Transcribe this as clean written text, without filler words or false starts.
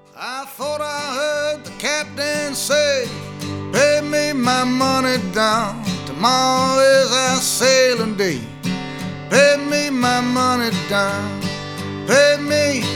I thought I heard the captain say, pay me my money down. Tomorrow is our sailing day. Pay me my money down. Pay me